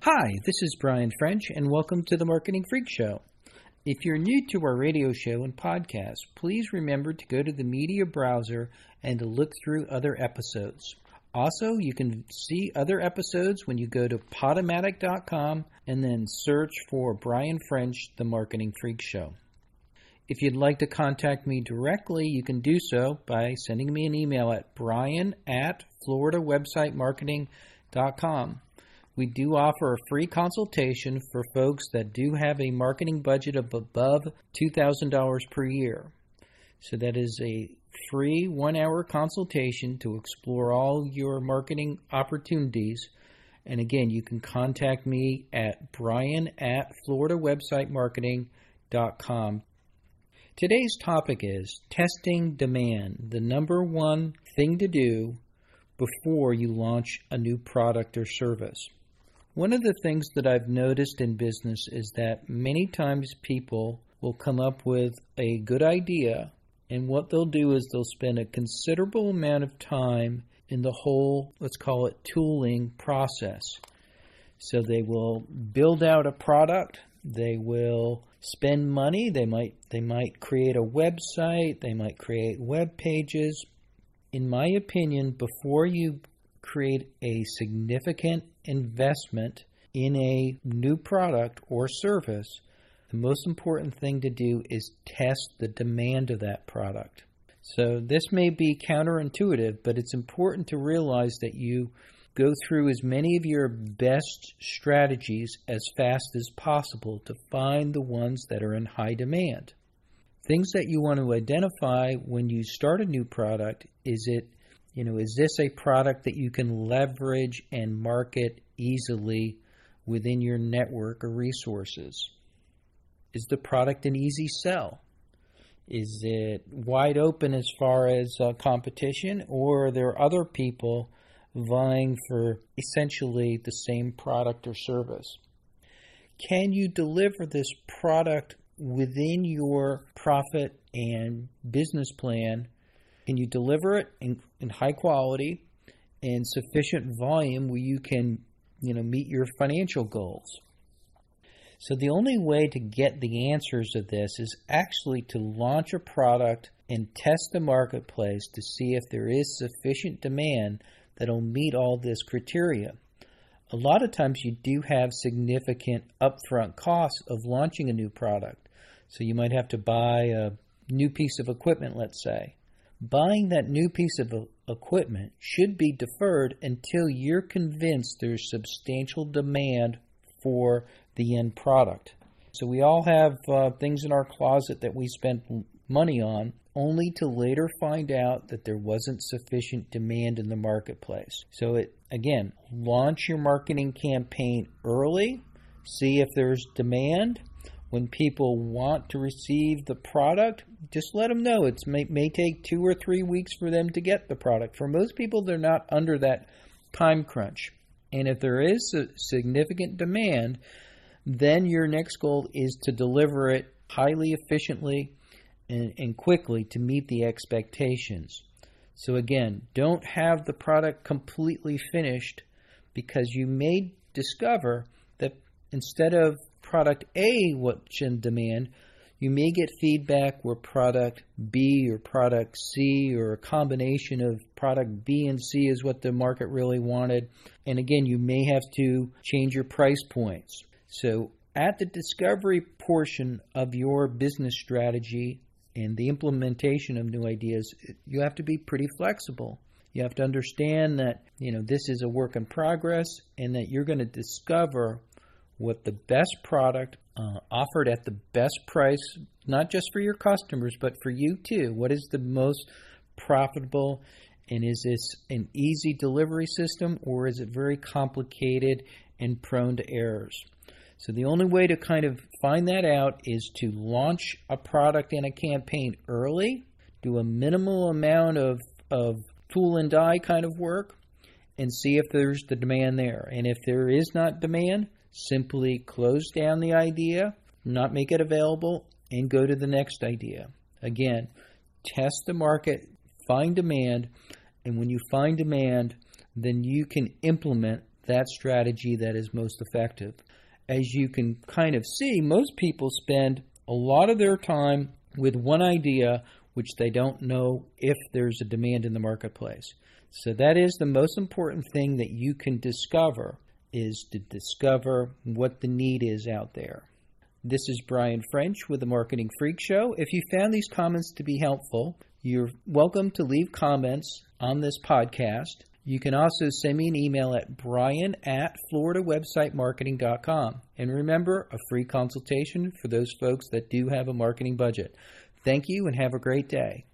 Hi, this is Brian French, and welcome to the Marketing Freak Show. If you're new to our radio show and podcast, please remember to go to the media browser and to look through other episodes. Also, you can see other episodes when you go to Podomatic.com and then search for Brian French, the Marketing Freak Show. If you'd like to contact me directly, you can do so by sending me an email at brian@floridawebsitemarketing.com. We do offer a free consultation for folks that do have a marketing budget of above $2,000 per year. So that is a free 1-hour consultation to explore all your marketing opportunities. And again, you can contact me at brian@floridawebsitemarketing.com. Today's topic is testing demand, the number one thing to do before you launch a new product or service. One of the things that I've noticed in business is that many times people will come up with a good idea, and what they'll do is they'll spend a considerable amount of time in the whole, let's call it, tooling process. So they will build out a product, they will spend money, they might create a website, they might create web pages. In my opinion, before you create a significant investment in a new product or service, the most important thing to do is test the demand of that product. So this may be counterintuitive, but it's important to realize that you go through as many of your best strategies as fast as possible to find the ones that are in high demand. Things that you want to identify when you start a new product, is this a product that you can leverage and market easily within your network or resources? Is the product an easy sell? Is it wide open as far as competition, or are there other people vying for essentially the same product or service? Can you deliver this product within your profit and business plan? Can you deliver it in high quality and sufficient volume where you can, meet your financial goals? So the only way to get the answers of this is actually to launch a product and test the marketplace to see if there is sufficient demand that will meet all this criteria. A lot of times you do have significant upfront costs of launching a new product. So you might have to buy a new piece of equipment, let's say. Buying that new piece of equipment should be deferred until you're convinced there's substantial demand for the end product. So we all have things in our closet that we spent money on, only to later find out that there wasn't sufficient demand in the marketplace. So again, launch your marketing campaign early, see if there's demand. When people want to receive the product, just let them know. It may take 2 or 3 weeks for them to get the product. For most people, they're not under that time crunch. And if there is a significant demand, then your next goal is to deliver it highly efficiently and quickly to meet the expectations. So again, don't have the product completely finished, because you may discover that instead of product A, what's in demand, you may get feedback where product B or product C or a combination of product B and C is what the market really wanted. And again, you may have to change your price points. So at the discovery portion of your business strategy and the implementation of new ideas, you have to be pretty flexible. You have to understand that, this is a work in progress, and that you're going to discover what the best product offered at the best price, not just for your customers, but for you too. What is the most profitable, and is this an easy delivery system, or is it very complicated and prone to errors? So the only way to kind of find that out is to launch a product and a campaign early, do a minimal amount of tool and die kind of work, and see if there's the demand there. And if there is not demand, simply close down the idea, not make it available, and go to the next idea. Again, test the market, find demand, and when you find demand, then you can implement that strategy that is most effective. As you can kind of see, most people spend a lot of their time with one idea which they don't know if there's a demand in the marketplace. So that is the most important thing that you can discover, is to discover what the need is out there. This is Brian French with the Marketing Freak Show. If you found these comments to be helpful, you're welcome to leave comments on this podcast. You can also send me an email at brian@floridawebsitemarketing.com. And remember, a free consultation for those folks that do have a marketing budget. Thank you and have a great day.